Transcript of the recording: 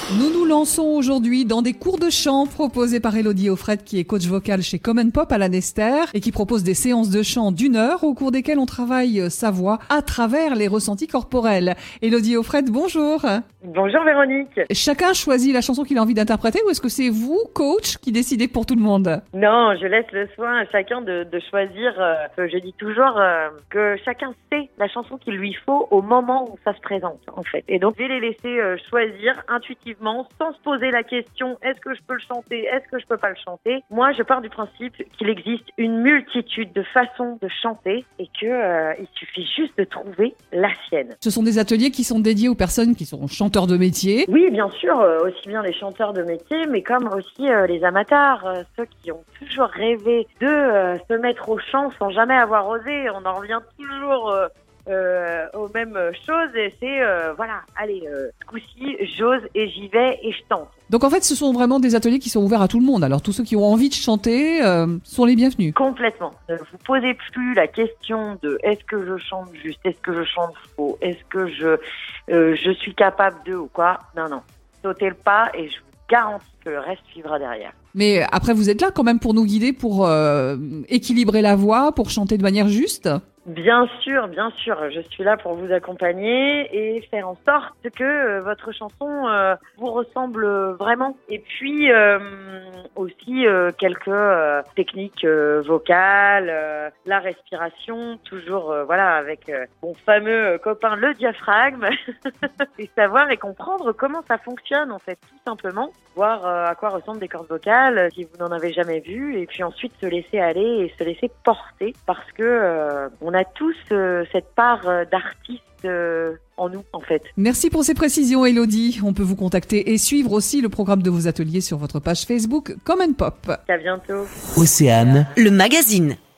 Nous nous lançons aujourd'hui dans des cours de chant proposés par Elodie Offred, qui est coach vocal chez Common Pop à Lanester et qui propose des séances de chant d'1 heure au cours desquelles on travaille sa voix à travers les ressentis corporels. Elodie Offred, bonjour. Bonjour Véronique. Chacun choisit la chanson qu'il a envie d'interpréter ou est-ce que c'est vous, coach, qui décidez pour tout le monde? Non, je laisse le soin à chacun de choisir. Je dis toujours que chacun sait la chanson qu'il lui faut au moment où ça se présente, en fait. Et donc, je vais les laisser choisir intuitivement, sans se poser la question, est-ce que je peux le chanter, est-ce que je peux pas le chanter? Moi, je pars du principe qu'il existe une multitude de façons de chanter et que il suffit juste de trouver la sienne. Ce sont des ateliers qui sont dédiés aux personnes qui sont chanteurs de métier. Oui, bien sûr, aussi bien les chanteurs de métier, mais comme aussi les amateurs, ceux qui ont toujours rêvé de se mettre au chant sans jamais avoir osé. On en revient toujours aux mêmes choses et c'est voilà, allez, ce coup-ci, j'ose et j'y vais et je tente. Donc en fait, ce sont vraiment des ateliers qui sont ouverts à tout le monde. Alors tous ceux qui ont envie de chanter sont les bienvenus. Complètement. Ne vous posez plus la question de est-ce que je chante juste, est-ce que je chante faux, est-ce que je suis capable de ou quoi. Non. Sautez le pas et je vous garantis que le reste suivra derrière. Mais après, vous êtes là quand même pour nous guider, pour équilibrer la voix, pour chanter de manière juste. Bien sûr, je suis là pour vous accompagner et faire en sorte que votre chanson vous ressemble vraiment. Et puis aussi quelques techniques vocales, la respiration, toujours voilà avec mon fameux copain le diaphragme, et savoir et comprendre comment ça fonctionne en fait, tout simplement, voir à quoi ressemblent des cordes vocales si vous n'en avez jamais vu, et puis ensuite se laisser aller et se laisser porter parce que on a tous cette part d'artiste en nous, en fait. Merci pour ces précisions, Elodie. On peut vous contacter et suivre aussi le programme de vos ateliers sur votre page Facebook Common Pop. À bientôt. Océane, le magazine.